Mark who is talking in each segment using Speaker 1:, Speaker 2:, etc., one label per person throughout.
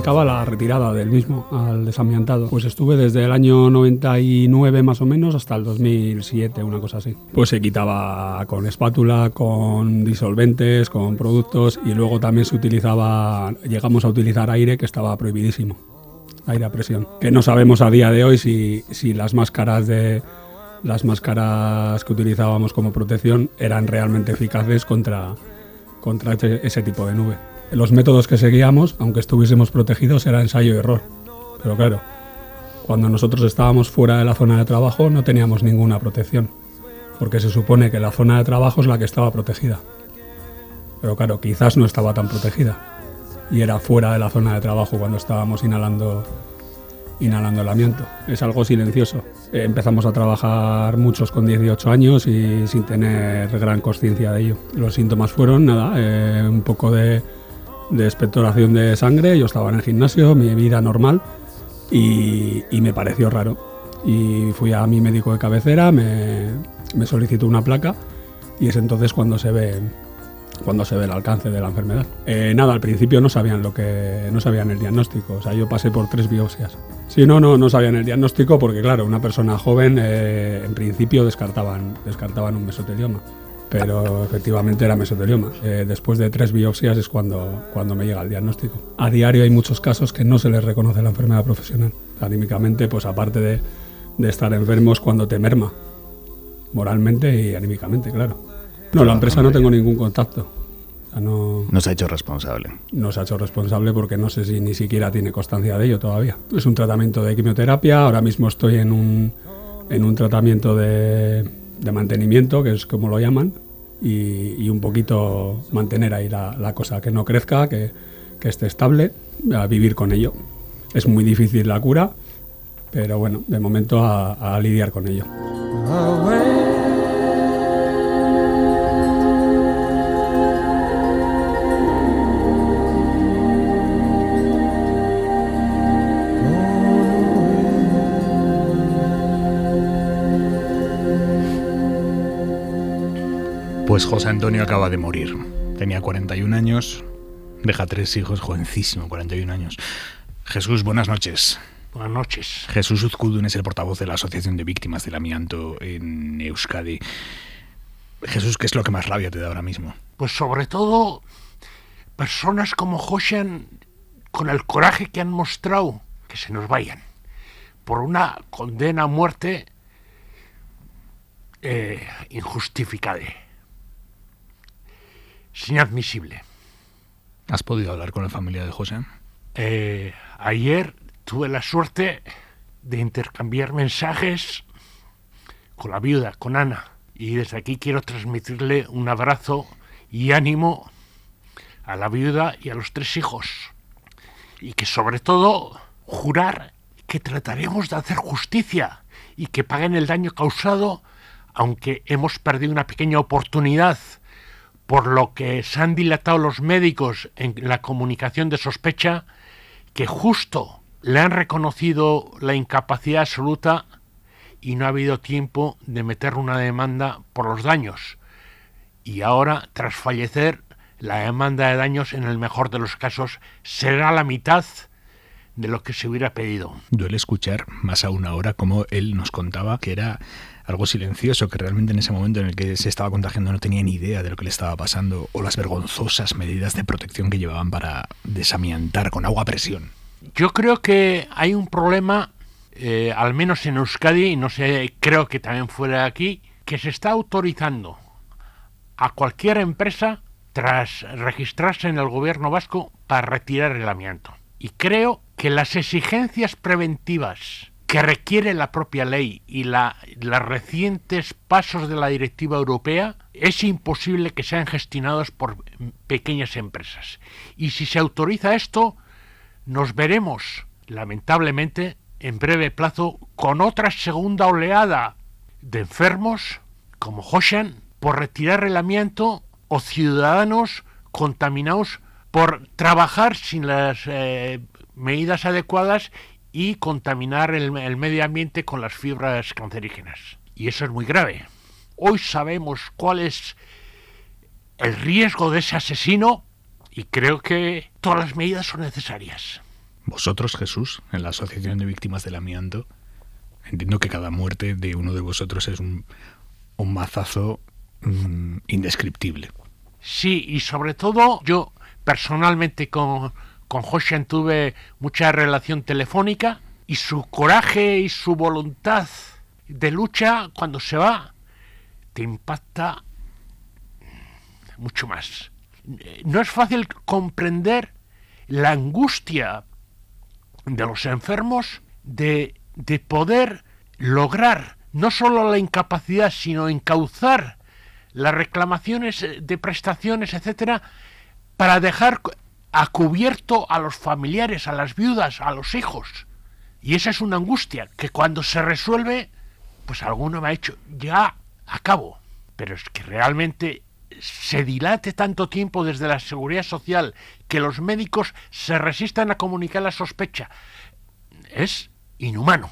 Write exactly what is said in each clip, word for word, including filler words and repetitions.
Speaker 1: dedicaba a la retirada del mismo, al desamiantado. Pues estuve desde el año noventa y nueve más o menos hasta el dos mil siete, una cosa así. Pues se quitaba con espátula, con disolventes, con productos, y luego también se utilizaba, llegamos a utilizar aire, que estaba prohibidísimo, aire a presión. Que no sabemos a día de hoy si, si las máscaras de las máscaras que utilizábamos como protección eran realmente eficaces contra, contra ese, ese tipo de nube. Los métodos que seguíamos, aunque estuviésemos protegidos, era ensayo y error. Pero claro, cuando nosotros estábamos fuera de la zona de trabajo no teníamos ninguna protección, porque se supone que la zona de trabajo es la que estaba protegida. Pero claro, quizás no estaba tan protegida y era fuera de la zona de trabajo cuando estábamos inhalando, inhalando el amianto. Es algo silencioso. Eh, empezamos a trabajar muchos con dieciocho años y sin tener gran consciencia de ello. Los síntomas fueron, nada, eh, un poco de, de expectoración de sangre. Yo estaba en el gimnasio, mi vida normal, y, y me pareció raro. Y fui a mi médico de cabecera, me, me solicitó una placa, y es entonces cuando se ve... cuando se ve el alcance de la enfermedad. Eh, nada, al principio no sabían lo que no sabían el diagnóstico, o sea, yo pasé por tres biopsias. Sí, no, no, no sabían el diagnóstico porque, claro, una persona joven, eh, en principio descartaban, descartaban un mesotelioma, pero efectivamente era mesotelioma. Eh, después de tres biopsias es cuando, cuando me llega el diagnóstico. A diario hay muchos casos que no se les reconoce la enfermedad profesional. Anímicamente, pues aparte de, de estar enfermos, cuando te merma, moralmente y anímicamente, claro. No, la empresa no tengo ningún contacto. O sea, no,
Speaker 2: no se ha hecho responsable.
Speaker 1: No se ha hecho responsable porque no sé si ni siquiera tiene constancia de ello todavía. Es un tratamiento de quimioterapia. Ahora mismo estoy en un, en un tratamiento de, de mantenimiento, que es como lo llaman, y, y un poquito mantener ahí la, la cosa, que no crezca, que, que esté estable, a vivir con ello. Es muy difícil la cura, pero bueno, de momento a, a lidiar con ello.
Speaker 2: Pues José Antonio acaba de morir. Tenía cuarenta y un años, deja tres hijos, jovencísimo, cuarenta y un años. Jesús, buenas noches.
Speaker 3: Buenas noches.
Speaker 2: Jesús Uzkudun es el portavoz de la Asociación de Víctimas del Amianto en Euskadi. Jesús, ¿qué es lo que más rabia te da ahora mismo?
Speaker 3: Pues sobre todo personas como Josean, con el coraje que han mostrado, que se nos vayan por una condena a muerte eh, injustificable. Es inadmisible.
Speaker 2: ¿Has podido hablar con la familia de José?
Speaker 3: Eh, ayer tuve la suerte de intercambiar mensajes con la viuda, con Ana, y desde aquí quiero transmitirle un abrazo y ánimo a la viuda y a los tres hijos, y que sobre todo jurar que trataremos de hacer justicia y que paguen el daño causado, aunque hemos perdido una pequeña oportunidad por lo que se han dilatado los médicos en la comunicación de sospecha, que justo le han reconocido la incapacidad absoluta y no ha habido tiempo de meter una demanda por los daños. Y ahora, tras fallecer, la demanda de daños, en el mejor de los casos, será la mitad de lo que se hubiera pedido.
Speaker 2: Duele escuchar, más aún ahora, como él nos contaba que era algo silencioso, que realmente en ese momento en el que se estaba contagiando no tenía ni idea de lo que le estaba pasando, o las vergonzosas medidas de protección que llevaban para desamiantar con agua a presión.
Speaker 3: Yo creo que hay un problema, eh, al menos en Euskadi, y no sé, creo que también fuera aquí, que se está autorizando a cualquier empresa, tras registrarse en el gobierno vasco, para retirar el amianto. Y creo que las exigencias preventivas que requiere la propia ley y la, los recientes pasos de la directiva europea, es imposible que sean gestionados por pequeñas empresas. Y si se autoriza esto, nos veremos, lamentablemente, en breve plazo, con otra segunda oleada de enfermos, como Josean, por retirar el amianto, o ciudadanos contaminados por trabajar sin las eh, medidas adecuadas y contaminar el, el medio ambiente con las fibras cancerígenas. Y eso es muy grave. Hoy sabemos cuál es el riesgo de ese asesino y creo que todas las medidas son necesarias.
Speaker 2: Vosotros, Jesús, en la Asociación de Víctimas del Amianto, entiendo que cada muerte de uno de vosotros es un, un mazazo mmm, indescriptible.
Speaker 3: Sí, y sobre todo yo personalmente con, con Josian tuve mucha relación telefónica y su coraje y su voluntad de lucha cuando se va te impacta mucho más. No es fácil comprender la angustia de los enfermos de, de poder lograr no solo la incapacidad, sino encauzar las reclamaciones de prestaciones, etcétera, para dejar a cubierto a los familiares, a las viudas, a los hijos. Y esa es una angustia que cuando se resuelve, pues alguno me ha hecho, ya acabo. Pero es que realmente se dilate tanto tiempo desde la Seguridad Social que los médicos se resistan a comunicar la sospecha. Es inhumano.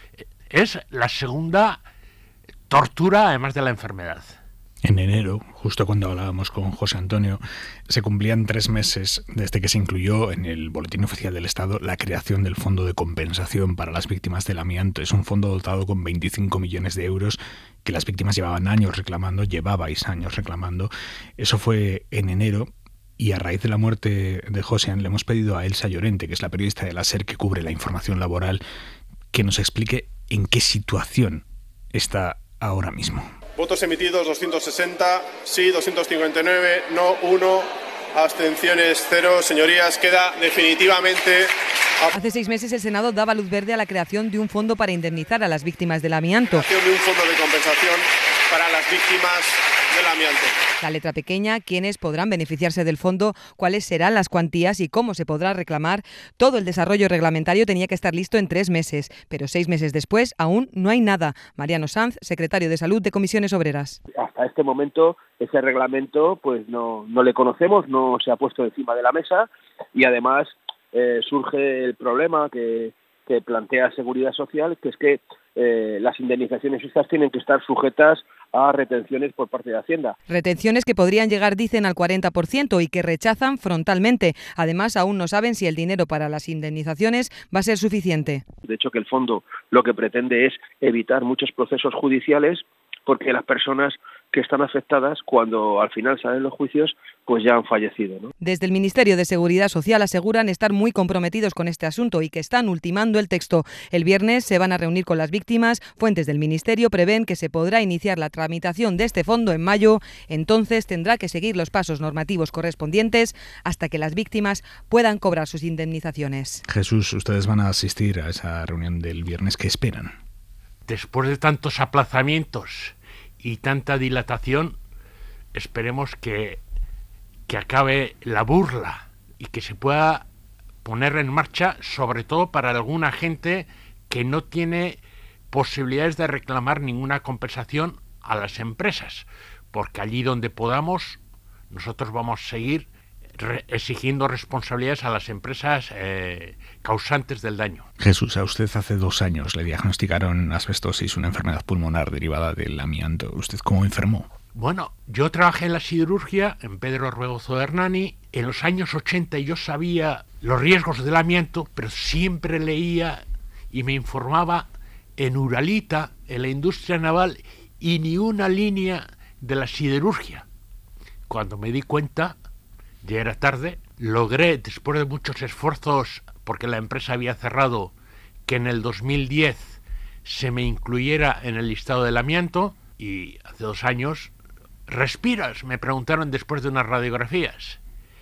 Speaker 3: Es la segunda tortura, además de la enfermedad.
Speaker 2: En enero, justo cuando hablábamos con José Antonio, se cumplían tres meses desde que se incluyó en el Boletín Oficial del Estado la creación del Fondo de Compensación para las Víctimas del Amianto. Es un fondo dotado con veinticinco millones de euros que las víctimas llevaban años reclamando, llevabais años reclamando. Eso fue en enero. Y a raíz de la muerte de Josian le hemos pedido a Elsa Llorente, que es la periodista de la SER que cubre la información laboral, que nos explique en qué situación está ahora mismo.
Speaker 4: Votos emitidos doscientos sesenta, sí doscientos cincuenta y nueve, no uno, abstenciones cero. Señorías, queda definitivamente...
Speaker 5: Hace seis meses el Senado daba luz verde a la creación de un fondo para indemnizar a las víctimas del amianto.
Speaker 4: de un fondo de compensación para las víctimas del amianto.
Speaker 5: La letra pequeña, quiénes podrán beneficiarse del fondo, cuáles serán las cuantías y cómo se podrá reclamar. Todo el desarrollo reglamentario tenía que estar listo en tres meses, pero seis meses después aún no hay nada. Mariano Sanz, secretario de Salud de Comisiones Obreras.
Speaker 6: Hasta este momento ese reglamento pues no, no le conocemos, no se ha puesto encima de la mesa y además eh, surge el problema que, que plantea Seguridad Social, que es que eh, las indemnizaciones estas tienen que estar sujetas a retenciones por parte de Hacienda.
Speaker 5: Retenciones que podrían llegar, dicen, al cuarenta por ciento y que rechazan frontalmente. Además, aún no saben si el dinero para las indemnizaciones va a ser suficiente.
Speaker 6: De hecho, que el fondo lo que pretende es evitar muchos procesos judiciales porque las personas que están afectadas, cuando al final salen los juicios, pues ya han fallecido, ¿no?
Speaker 5: Desde el Ministerio de Seguridad Social aseguran estar muy comprometidos con este asunto y que están ultimando el texto. El viernes se van a reunir con las víctimas. Fuentes del Ministerio prevén que se podrá iniciar la tramitación de este fondo en mayo. Entonces tendrá que seguir los pasos normativos correspondientes hasta que las víctimas puedan cobrar sus indemnizaciones.
Speaker 2: Jesús, ustedes van a asistir a esa reunión del viernes. ¿Qué esperan?
Speaker 3: Después de tantos aplazamientos y tanta dilatación, esperemos que, que acabe la burla y que se pueda poner en marcha, sobre todo para alguna gente que no tiene posibilidades de reclamar ninguna compensación a las empresas, porque allí donde podamos, nosotros vamos a seguir re- exigiendo responsabilidades a las empresas eh, causantes del daño.
Speaker 2: Jesús, a usted hace dos años le diagnosticaron asbestosis, una enfermedad pulmonar derivada del amianto. ¿Usted cómo enfermó?
Speaker 3: Bueno, yo trabajé en la siderurgia en Pedro Orbegozo de Hernani. En los años ochenta yo sabía los riesgos del amianto, pero siempre leía y me informaba en Uralita, en la industria naval, y ni una línea de la siderurgia. Cuando me di cuenta, ya era tarde, logré, después de muchos esfuerzos, porque la empresa había cerrado, que en el dos mil diez se me incluyera en el listado del amianto, y hace dos años, ¿respiras?, me preguntaron después de unas radiografías.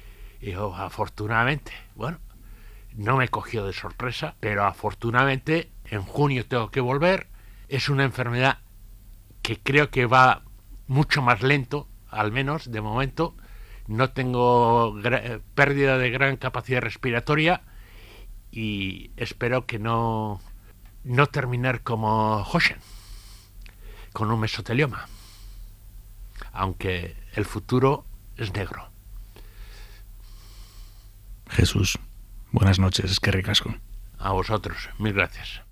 Speaker 3: Y yo, afortunadamente, bueno, no me cogió de sorpresa, pero afortunadamente en junio tengo que volver. Es una enfermedad que creo que va mucho más lento, al menos de momento. No tengo gra- pérdida de gran capacidad respiratoria y espero que no, no terminar como Josian, con un mesotelioma, aunque el futuro es negro.
Speaker 2: Jesús, buenas noches, es que ricasco.
Speaker 3: A vosotros, mil gracias.